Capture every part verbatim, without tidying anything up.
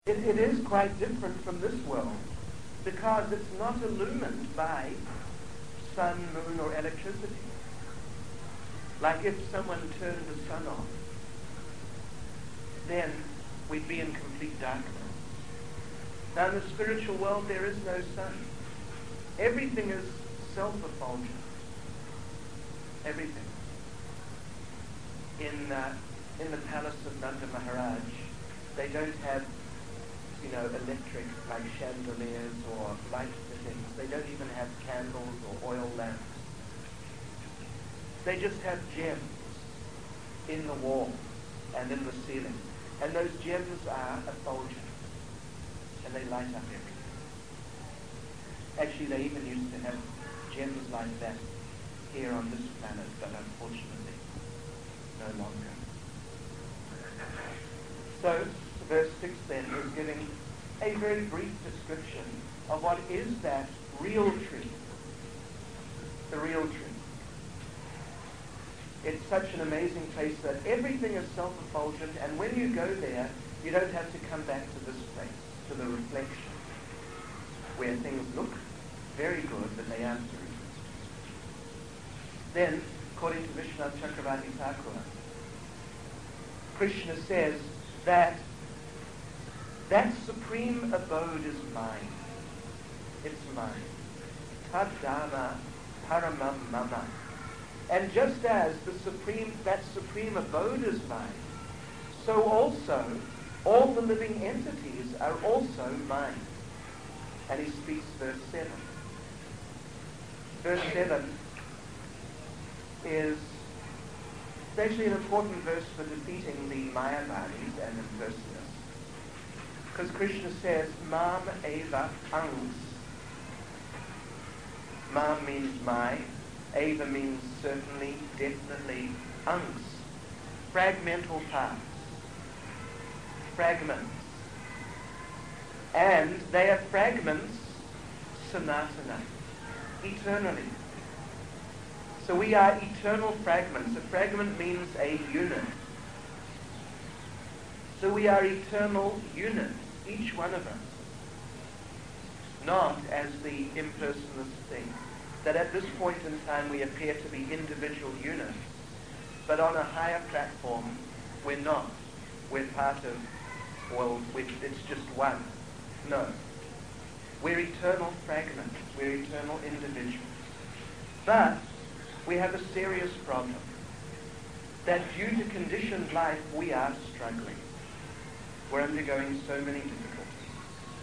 it, it is quite different from this world, because it's not illumined by sun, moon, or electricity. Like if someone turned the sun off, then we'd be in complete darkness. Now in the spiritual world there is no sun. Everything is self-effulgent. Everything. In uh, in the palace of Nanda Maharaj, they don't have, you know, electric like chandeliers or light fittings. They don't even have candles or oil lamps. They just have gems in the wall and in the ceiling. And those gems are effulgent. And they light up everything. Actually, they even used to have gems like that here on this planet, but unfortunately, no longer. So, verse six then is giving a very brief description of what is that real tree. The real tree. It's such an amazing place that everything is self-effulgent, and when you go there, you don't have to come back to this place, to the reflection, where things look very good, but they aren't true. Then, according to Vishwanath Chakravarti Thakur, Krishna says that that supreme abode is mine. It's mine. Tad-dharma paramam mama. And just as the supreme, that supreme abode is mine, so also all the living entities are also mine. And he speaks verse seven. Verse seven is actually an important verse for defeating the Mayavadis and impersonalists. Because Krishna says, Mam eva angs. Mam means my. Eva means certainly, definitely, angs. Fragmental parts. Fragments. And they are fragments sanatana, eternally. So we are eternal fragments. A fragment means a unit. So we are eternal units, each one of us. Not as the impersonalist think, that at this point in time we appear to be individual units, but on a higher platform we're not. We're part of, well, we, it's just one. No. We're eternal fragments. We're eternal individuals. But we have a serious problem, that due to conditioned life we are struggling. We're undergoing so many difficulties.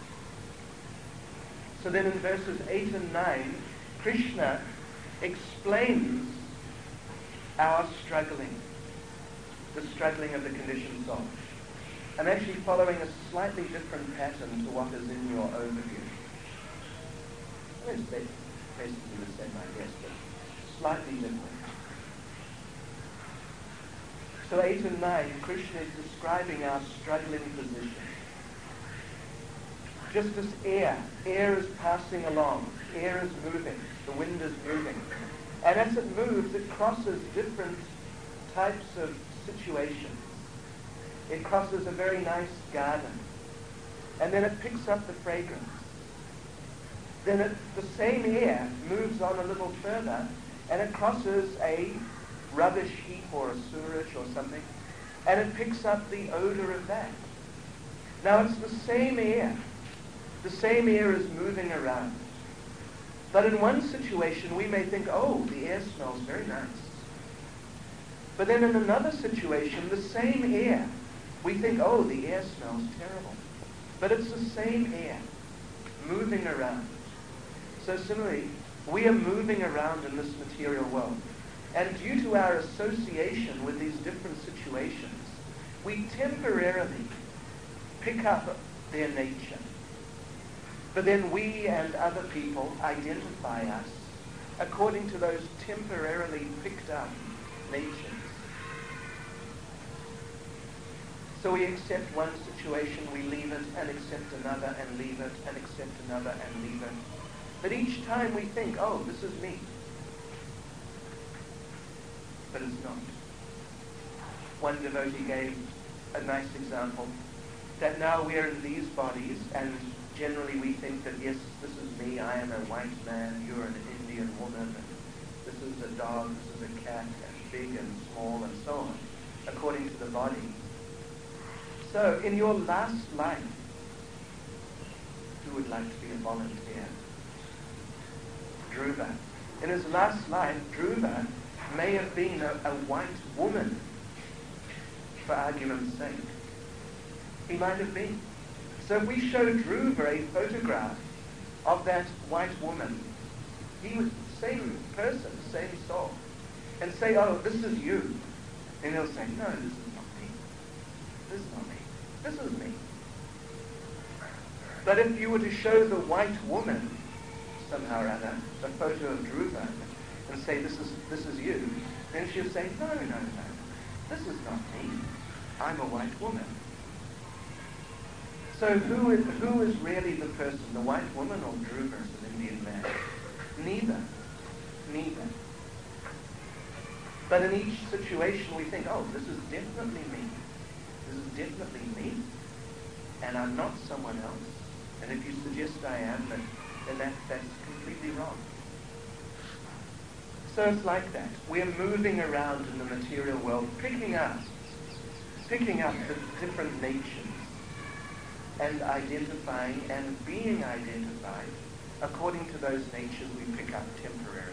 So then in verses eight and nine, Krishna explains our struggling, the struggling of the conditioned soul. I'm actually following a slightly different pattern to what is in your overview. It's basically the same, I guess, but slightly different. So eight and nine, Krishna is describing our struggling position. Just as air, air is passing along, air is moving, the wind is moving. And as it moves, it crosses different types of situations. It crosses a very nice garden. And then it picks up the fragrance. Then it, the same air moves on a little further, and it crosses a rubbish heap or a sewerage or something, and it picks up the odor of that. Now it's the same air. The same air is moving around. But in one situation we may think, oh, the air smells very nice. But then in another situation, the same air, we think, oh, the air smells terrible. But it's the same air moving around. So similarly, we are moving around in this material world. And due to our association with these different situations, we temporarily pick up their nature. But then we and other people identify us according to those temporarily picked up natures. So we accept one situation, we leave it, and accept another, and leave it, and accept another, and leave it. But each time we think, oh, this is me. But it's not. One devotee gave a nice example. that now we're in these bodies, and generally we think that, yes, this is me, I am a white man, you're an Indian woman, and this is a dog, this is a cat, and big and small, and so on, according to the body. So, in your last life, who would like to be a volunteer? Dhruva. In his last life, Dhruva may have been a, a white woman, for argument's sake. He might have been. So if we show Dhruva a photograph of that white woman, he was the same person, same soul, and say, oh, this is you. And he'll say, no, this is not me. This is not me. This is me. But if you were to show the white woman, somehow or other, a photo of Dhruva, and say, this is this is you, then she'll say, no, no, no, this is not me. I'm a white woman. So who is, who is really the person, the white woman or Dhruva as an Indian man? Neither. Neither. But in each situation we think, oh, this is definitely me. This is definitely me. And I'm not someone else. And if you suggest I am, then, then that, that's completely wrong. So it's like that. We're moving around in the material world, picking up, picking up the different natures, and identifying and being identified according to those natures we pick up temporarily.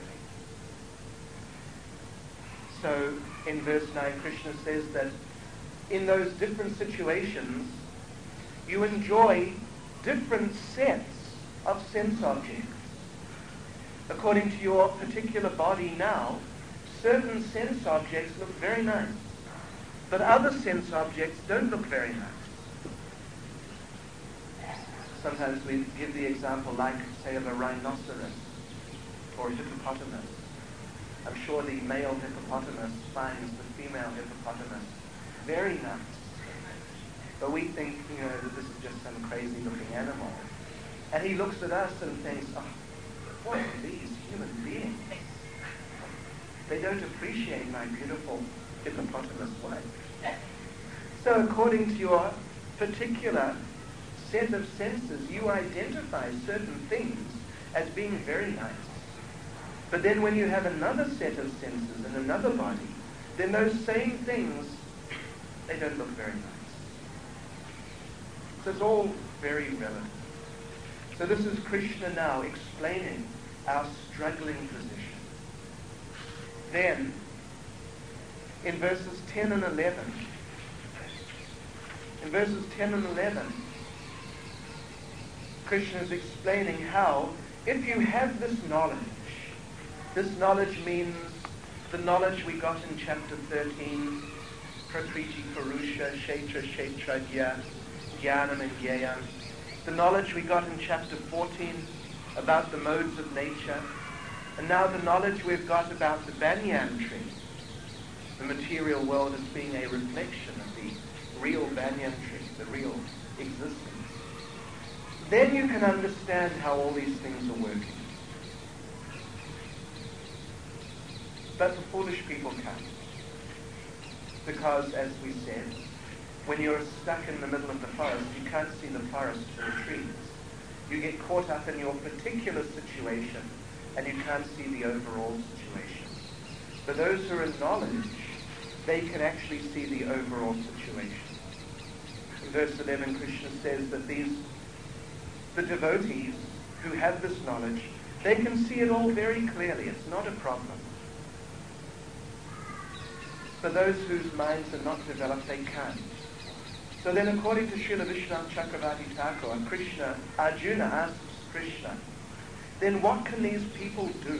So in verse nine, Krishna says that in those different situations, you enjoy different sets of sense objects. According to your particular body now, certain sense objects look very nice, but other sense objects don't look very nice. Sometimes we give the example, like, say, of a rhinoceros or a hippopotamus. I'm sure the male hippopotamus finds the female hippopotamus very nice. But we think, you know, that this is just some crazy-looking animal. And he looks at us and thinks, oh, what are these human beings? They don't appreciate my beautiful hippopotamus wife. So according to your particular set of senses, you identify certain things as being very nice. But then when you have another set of senses in another body, then those same things, they don't look very nice. So it's all very relative. So this is Krishna now explaining our struggling position. Then, in verses ten and eleven, in verses ten and eleven, Krishna is explaining how, if you have this knowledge, this knowledge means the knowledge we got in chapter thirteen, Prakriti Purusha, Kshetra, Kshetrajya, Jnanam and Jnayam, the knowledge we got in chapter fourteen about the modes of nature, and now the knowledge we've got about the banyan tree, the material world as being a reflection of the real banyan tree, the real existence. Then you can understand how all these things are working. But the foolish people can't. Because, as we said, when you're stuck in the middle of the forest, you can't see the forest for the trees. You get caught up in your particular situation, and you can't see the overall situation. But those who are in knowledge, they can actually see the overall situation. In verse eleven, Krishna says that these, the devotees who have this knowledge, they can see it all very clearly. It's not a problem. For those whose minds are not developed, they can't. So then, according to Srila Vishwanath Chakravarti Thakur, Krishna, Arjuna asks Krishna, then what can these people do?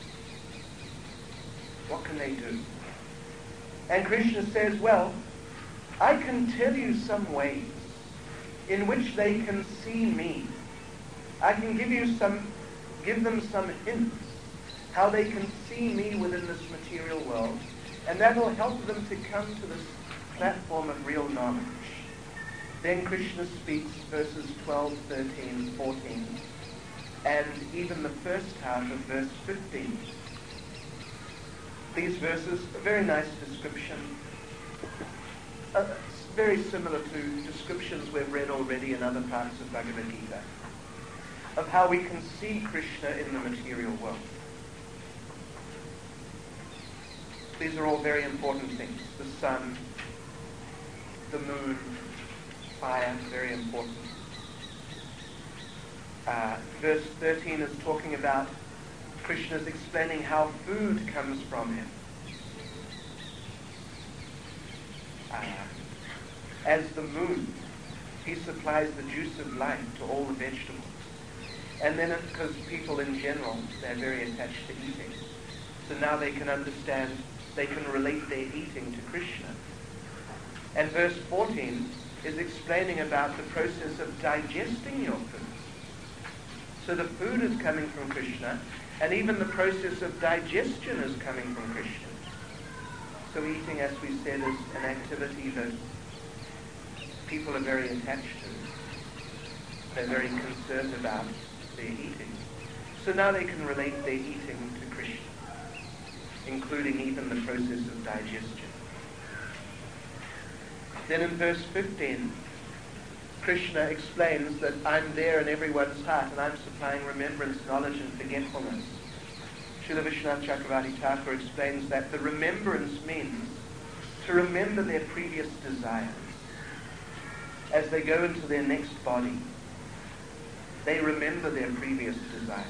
What can they do? And Krishna says, well, I can tell you some ways in which they can see me. I can give you some, give them some hints how they can see me within this material world, and that will help them to come to this platform of real knowledge. Then Krishna speaks verses twelve, thirteen, fourteen, and even the first half of verse fifteen. These verses, a very nice description, uh, very similar to descriptions we've read already in other parts of Bhagavad Gita, of how we can see Krishna in the material world. These are all very important things. The sun, the moon, fire, very important. Uh, verse thirteen is talking about Krishna's explaining how food comes from him. Uh, as the moon, he supplies the juice of life to all the vegetables. And then because people in general, they're very attached to eating. So now they can understand, they can relate their eating to Krishna. And verse fourteen is explaining about the process of digesting your food. So the food is coming from Krishna, and even the process of digestion is coming from Krishna. So eating, as we said, is an activity that people are very attached to. They're very concerned about their eating. So now they can relate their eating to Krishna, including even the process of digestion. Then in verse fifteen, Krishna explains that I'm there in everyone's heart and I'm supplying remembrance, knowledge and forgetfulness. Srila Vishwanath Chakravarti Thakur explains that the remembrance means to remember their previous desires. As they go into their next body, they remember their previous desires.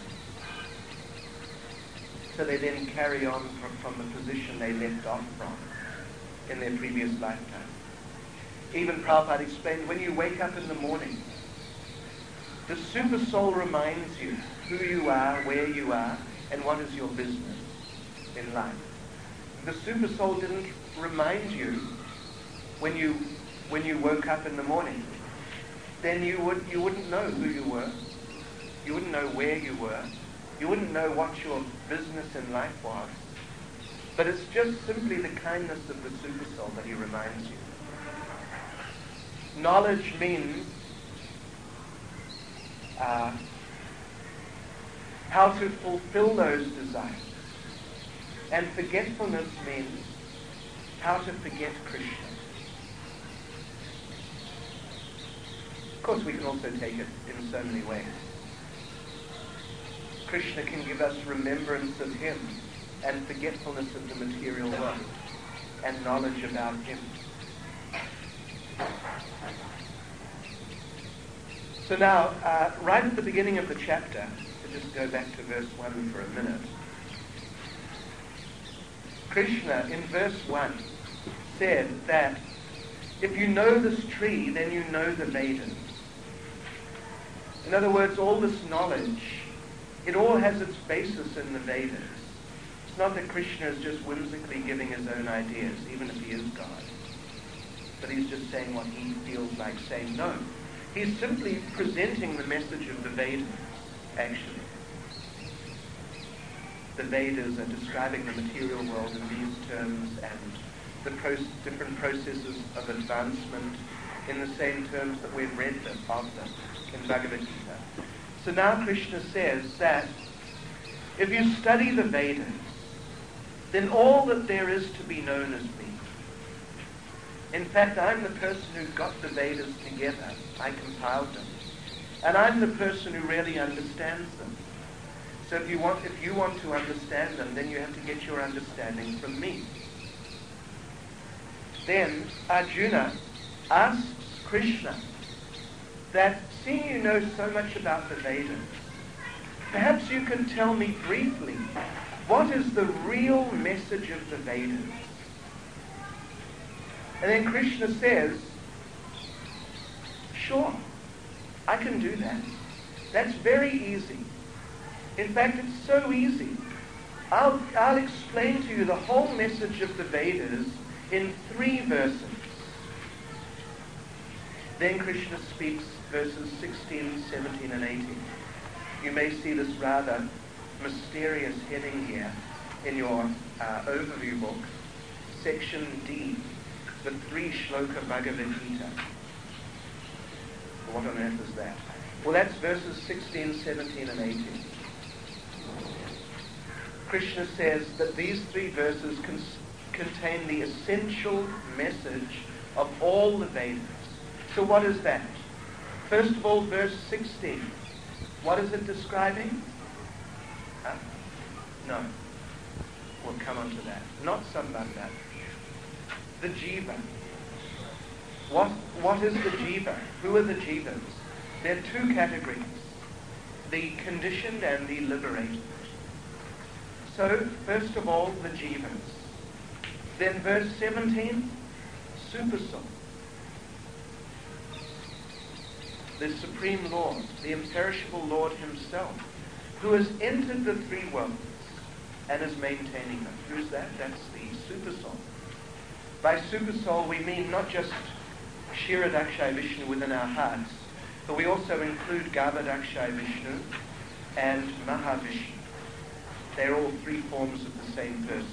So they then carry on from, from the position they left off from in their previous lifetime. Even Prabhupada explained, when you wake up in the morning, the super soul reminds you who you are, where you are, and what is your business in life. If the super soul didn't remind you when you when you woke up in the morning, then you would you wouldn't know who you were. You wouldn't know where you were. You wouldn't know what your business in life was. But it's just simply the kindness of the super soul that he reminds you. Knowledge means uh, how to fulfill those desires. And forgetfulness means how to forget Krishna. Of course, we can also take it in so many ways. Krishna can give us remembrance of him and forgetfulness of the material world and knowledge about him. So now, uh, right at the beginning of the chapter, to just go back to verse one for a minute, Krishna in verse one said that if you know this tree, then you know the Vedas. In other words, all this knowledge, it all has its basis in the Vedas. It's not that Krishna is just whimsically giving his own ideas, even if he is God. But he's just saying what he feels like saying. No. He's simply presenting the message of the Vedas, actually. The Vedas are describing the material world in these terms and the pro- different processes of advancement in the same terms that we've read them, of them in Bhagavad Gita. So now Krishna says that if you study the Vedas, then all that there is to be known is me. In fact, I'm the person who got the Vedas together. I compiled them. And I'm the person who really understands them. So if you want, if you want to understand them, then you have to get your understanding from me. Then Arjuna asks Krishna that, seeing you know so much about the Vedas, perhaps you can tell me briefly what is the real message of the Vedas. And then Krishna says, sure, I can do that. That's very easy. In fact, it's so easy. I'll, I'll explain to you the whole message of the Vedas in three verses. Then Krishna speaks verses sixteen, seventeen, and eighteen. You may see this rather mysterious heading here in your uh, overview book, section D, the three shloka Bhagavad Gita. What on earth is that? Well, that's verses sixteen, seventeen, and eighteen. Krishna says that these three verses con- contain the essential message of all the Vedas. So what is that? First of all, verse sixteen. What is it describing? Huh? No. We'll come on to that. Not Sambandha. The Jiva. What, what is the Jiva? Who are the Jivas? There are two categories. The conditioned and the liberated. So, first of all, the Jivas. Then verse seventeen, Supersoul. The Supreme Lord, the imperishable Lord himself, who has entered the three worlds and is maintaining them. Who's that? That's the Supersoul. By Supersoul we mean not just Kshirodakshayi Vishnu within our hearts, but we also include Garbhodakshayi Vishnu and Mahavishnu. They're all three forms of the same person.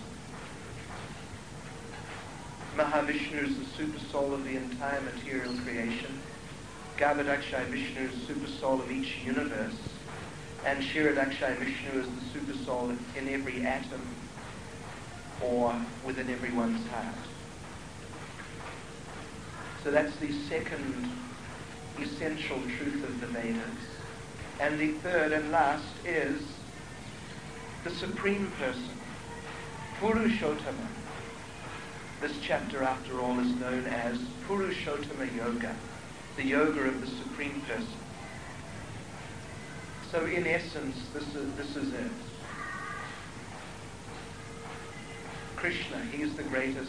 Mahavishnu is the Supersoul of the entire material creation. Garbhodakshayi Vishnu is the Supersoul of each universe. And Kshirodakshayi Vishnu is the Supersoul in every atom or within everyone's heart. So that's the second essential truth of the Vedas. And the third and last is the Supreme Person, Purushottama. This chapter, after all, is known as Purushottama Yoga, the yoga of the Supreme Person. So in essence, this is, this is it. Krishna, he is the greatest,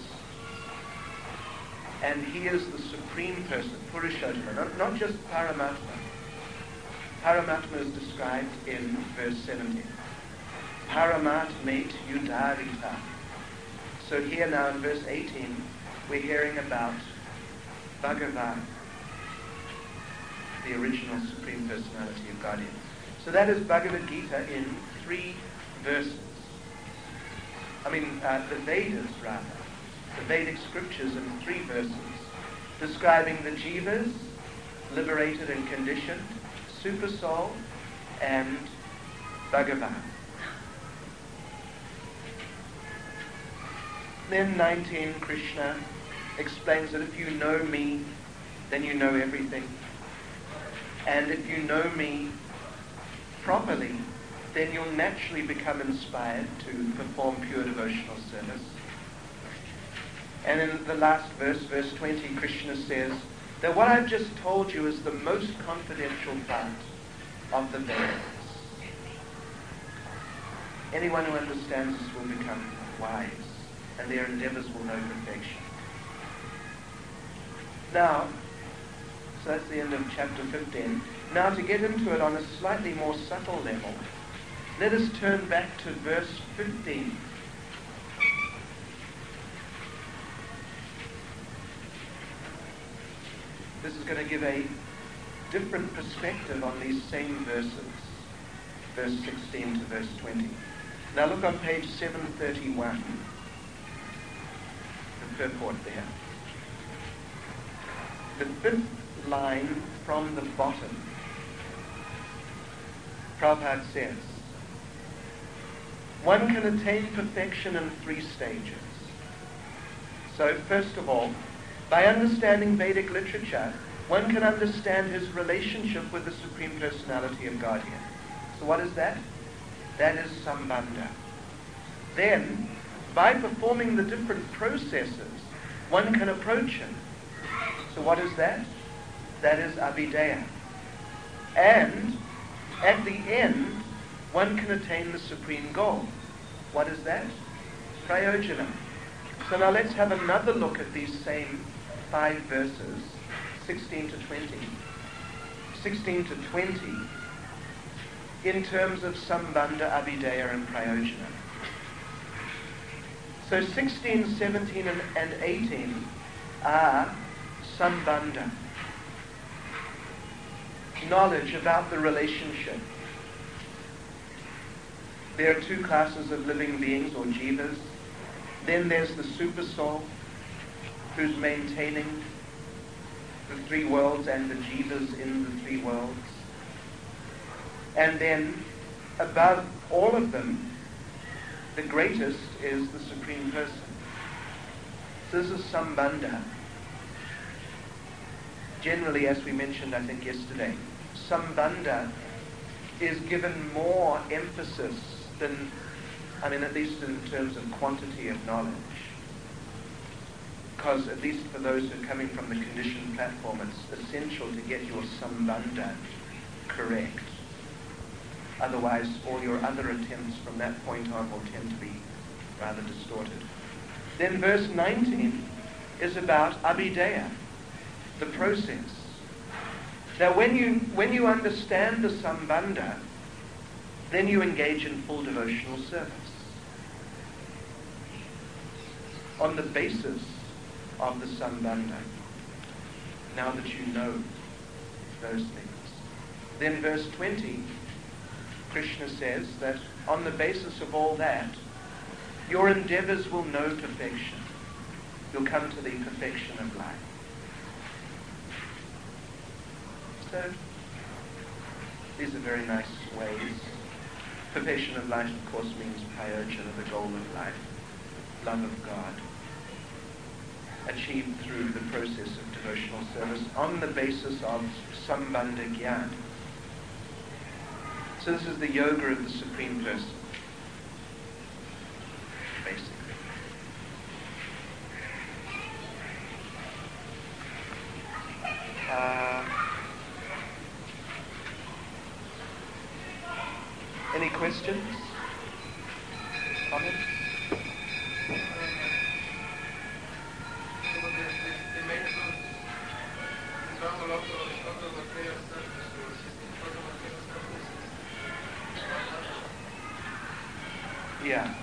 and he is the Supreme Person, Purushottama, not, not just Paramatma. Paramatma is described in verse seventeen. Paramatmate Udarita. So here now in verse eighteen, we're hearing about Bhagavan, the original Supreme Personality of Godhead. So that is Bhagavad Gita in three verses. I mean, uh, the Vedas, rather. The Vedic scriptures in three verses, describing the Jivas, liberated and conditioned, Supersoul, and Bhagavan. Then nineteen, Krishna explains that if you know me, then you know everything. And if you know me properly, then you'll naturally become inspired to perform pure devotional service. And in the last verse, verse twenty, Krishna says that what I've just told you is the most confidential part of the Vedas. Anyone who understands this will become wise, and their endeavors will know perfection. Now, so that's the end of chapter fifteen. Now to get into it on a slightly more subtle level, let us turn back to verse fifteen. This is going to give a different perspective on these same verses, verse sixteen to verse twenty. Now look on page seven thirty-one, the purport there. The fifth line from the bottom, Prabhupada says, one can attain perfection in three stages. So first of all, by understanding Vedic literature, one can understand his relationship with the Supreme Personality of Godhead. So what is that? That is Sambandha. Then, by performing the different processes, one can approach him. So what is that? That is Abhideya. And at the end, one can attain the supreme goal. What is that? Prayojana. So now let's have another look at these same five verses, sixteen to twenty. sixteen to twenty, in terms of Sambandha, Abhideya, and Prayojana. So sixteen, seventeen, and, and eighteen are Sambandha. Knowledge about the relationship. There are two classes of living beings, or jivas. Then there's the Supersoul, who's maintaining the three worlds and the jivas in the three worlds. And then, above all of them, the greatest is the Supreme Person. So this is Sambandha. generally, as we mentioned, I think yesterday, Sambandha is given more emphasis than, I mean, at least in terms of quantity of knowledge. Because, at least for those who are coming from the conditioned platform, it's essential to get your Sambandha correct. Otherwise, all your other attempts from that point on will tend to be rather distorted. Then verse nineteen is about Abhideya, the process. Now, when you, when you understand the Sambandha, then you engage in full devotional service on the basis of the Sambandha, now that you know those things. Then verse twenty, Krishna says that on the basis of all that, your endeavors will know perfection. You'll come to the perfection of life. So, these are very nice ways. Perfection of life, of course, means prayojana, the goal of life, love of God, achieved through the process of devotional service on the basis of Sambandha Gyan. So this is the yoga of the Supreme Person, basically. Uh, any questions? Comments? Yeah.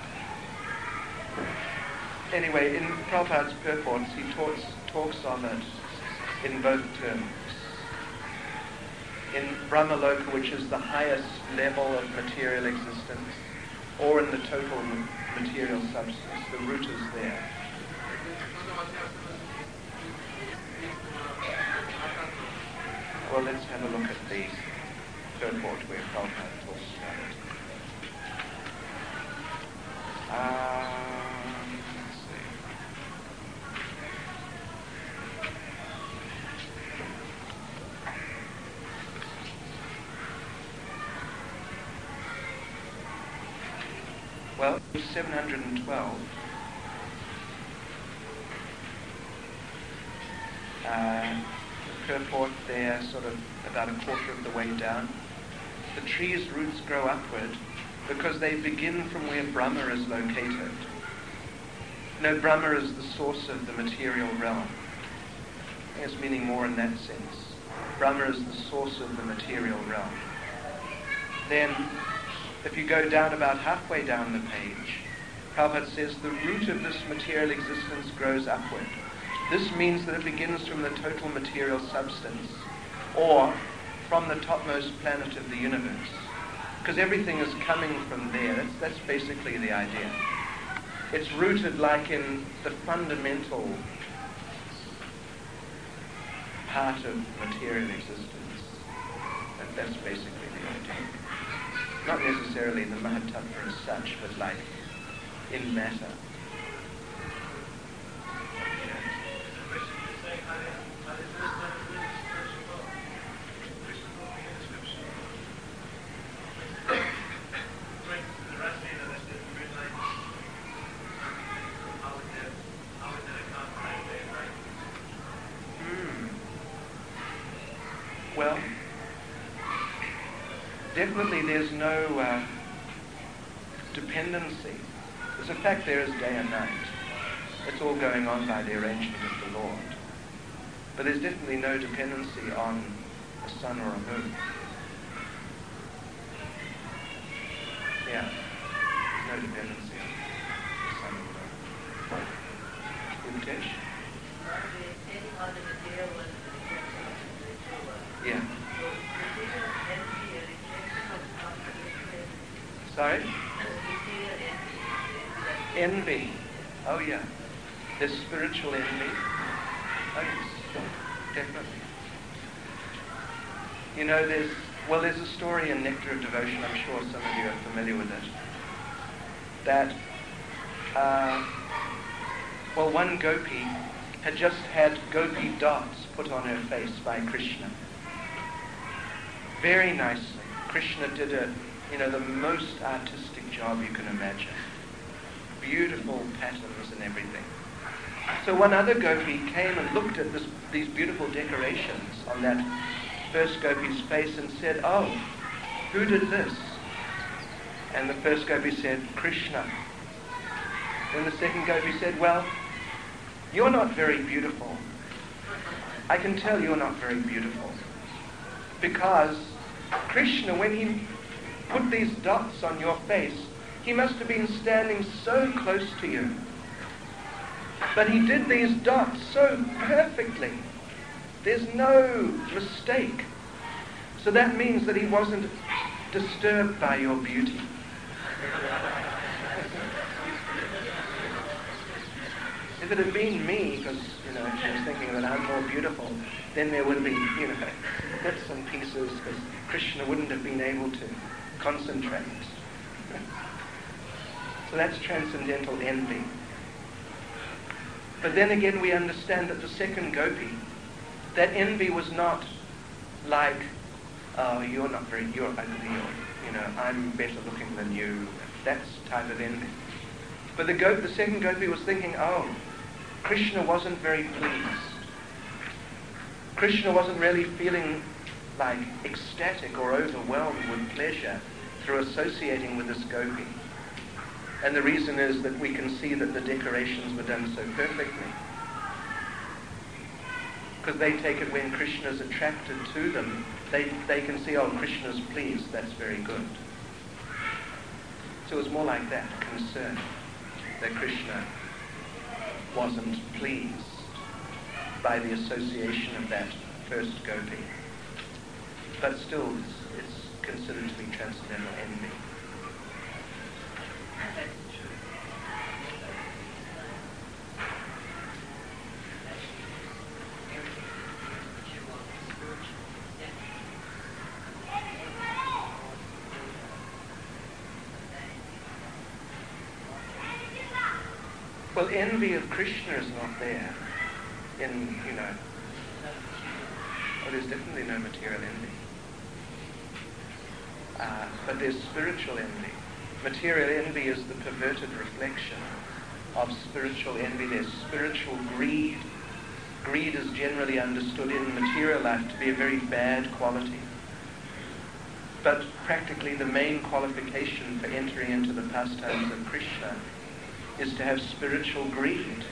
Anyway, in Prabhupada's purports, he talks, talks on it in both terms. In Brahmaloka, which is the highest level of material existence, or in the total material substance, the root is there. Well, let's have a look at the purport where Prabhupada talks about it. Um, let's see. Well, seven hundred twelve. Uh, the purport there, sort of about a quarter of the way down. The tree's roots grow upward because they begin from where Brahma is located. No, Brahma is the source of the material realm. I think it's meaning more in that sense. Brahma is the source of the material realm. Then, if you go down about halfway down the page, Prabhupada says the root of this material existence grows upward. This means that it begins from the total material substance, or from the topmost planet of the universe. Because everything is coming from there. That's, that's basically the idea. It's rooted like in the fundamental part of material existence. That, that's basically the idea. Not necessarily the Mahatattva as such, but like in matter. Well, definitely there's no uh, dependency. There's a fact there is day and night. It's all going on by the arrangement of the Lord. But there's definitely no dependency on a sun or a moon. Yeah, there's no dependency on the sun or the moon. Utesh? Yeah. Sorry? Envy. Oh yeah. There's spiritual envy. Oh yes, definitely. You know, there's, well, there's a story in Nectar of Devotion, I'm sure some of you are familiar with it, that, uh, well, one gopi had just had gopi dots put on her face by Krishna. Very nicely. Krishna did a, you know, the most artistic job you can imagine. Beautiful patterns and everything. So one other gopi came and looked at this, these beautiful decorations on that first gopi's face and said, "Oh, who did this?" And the first gopi said, "Krishna." Then the second gopi said, "Well, you're not very beautiful. I can tell you're not very beautiful. Because Krishna, when he put these dots on your face, he must have been standing so close to you. But he did these dots so perfectly. There's no mistake. So that means that he wasn't disturbed by your beauty." If it had been me, because, you know, she was thinking that I'm more beautiful, then there would be, you know, bits and pieces, because Krishna wouldn't have been able to concentrate. So that's transcendental envy. But then again, we understand that the second gopi, that envy was not like, "Oh, you're not very, you're ugly," or, you know, "I'm better looking than you." That's type of envy. But the gopi, the second gopi was thinking, "Oh, Krishna wasn't very pleased. Krishna wasn't really feeling like ecstatic or overwhelmed with pleasure through associating with this gopi." And the reason is that we can see that the decorations were done so perfectly. Because they take it when Krishna's attracted to them, they, they can see, "Oh, Krishna's pleased, that's very good." So it was more like that, concern, that Krishna wasn't pleased by the association of that first gopi. But still, it's, it's considered to be transcendental envy. Well, envy of Krishna is not there in, you know, well, there's definitely no material envy. Uh, but there's spiritual envy. Material envy is the perverted reflection of spiritual envy. There's spiritual greed. Greed is generally understood in material life to be a very bad quality. But practically the main qualification for entering into the pastimes of Krishna is to have spiritual greed.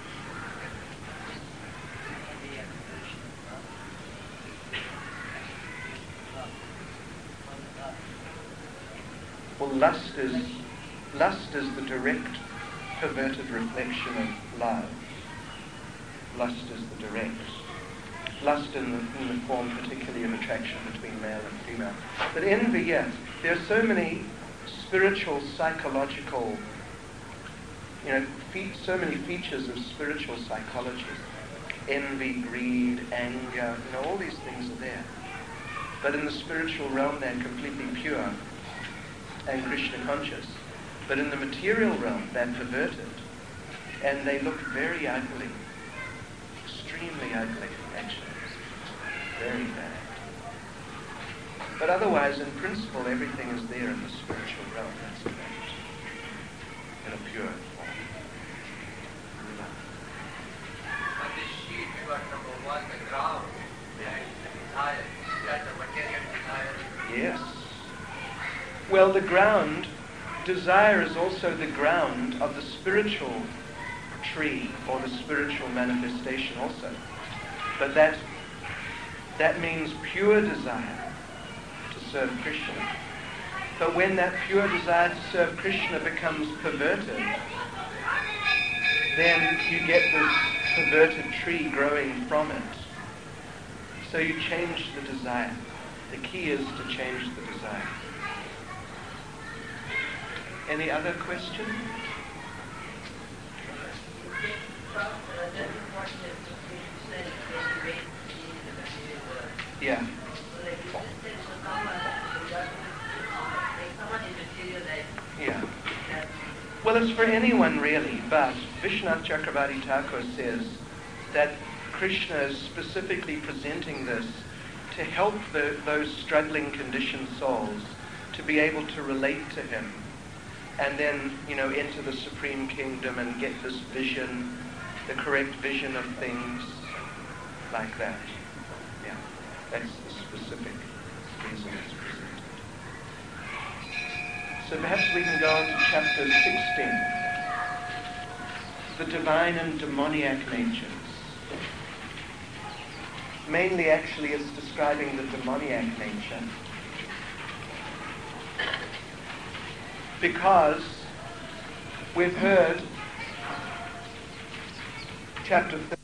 Well, lust is lust is the direct perverted reflection of love. Lust is the direct. Lust in the, in the form particularly of attraction between male and female. But envy, yes. There are so many spiritual, psychological, you know, fe- so many features of spiritual psychology. Envy, greed, anger, you know, all these things are there. But in the spiritual realm, they're completely pure and Krishna conscious. But in the material realm, they're perverted. And they look very ugly. Extremely ugly, actually. Very bad. But otherwise, in principle, everything is there in the spiritual realm. That's correct. In a pure form. On this sheet, we got number one, the ground, and the desire. Is that the material desire? Yes. Well, the ground, desire is also the ground of the spiritual tree or the spiritual manifestation also. But that that means pure desire to serve Krishna. But when that pure desire to serve Krishna becomes perverted, then you get this perverted tree growing from it. So you change the desire. The key is to change the desire. Any other question? Yeah. Yeah. Well, it's for anyone really, but Vishwanath Chakravarti Thakur says that Krishna is specifically presenting this to help the, those struggling conditioned souls to be able to relate to him and then, you know, enter the Supreme Kingdom and get this vision, the correct vision of things, like that. Yeah, that's the specific reason it's presented. So perhaps we can go on to chapter sixteen. The divine and demoniac natures. Mainly, actually, it's describing the demoniac nature. Because we've heard chapter